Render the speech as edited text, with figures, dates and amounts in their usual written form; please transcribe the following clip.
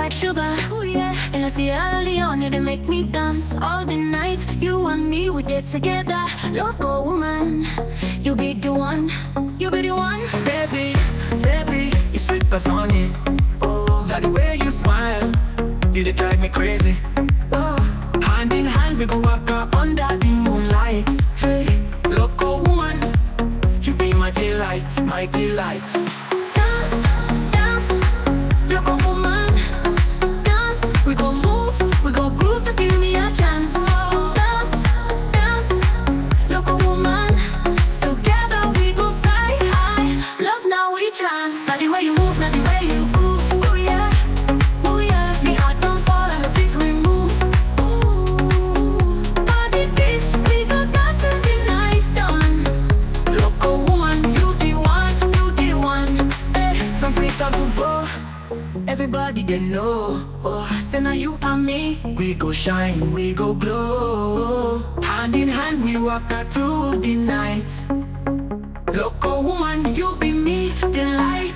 like sugar, oh yeah. And I see early on you, they make me dance all the night. You and me, we get together. Loco woman, you be the one, you be the one. Baby, baby, you sweet as honey. Oh, Now the way you smile, you dey drive me crazy. oh, Hand in hand we go walk out under the moonlight. hey. Loco woman, you be my delight, my delight. Dance, dance, loco woman. Dance, we go move, we go groove, just give me a chance. Dance, dance, loco woman. Together we go fly high. Love now we chance. Not the way you move, not the way you groove. Ooh yeah, ooh yeah. Me heart don't fall and the feet we move. Ooh, body beats, we go dance till the night done. Loco woman, You the one, you the one. Eh. from Freetown to Bo, everybody they know. Oh, say now you and me, we go shine, we go glow. Hand in hand we walk out through the night. Loco woman, you be me, delight.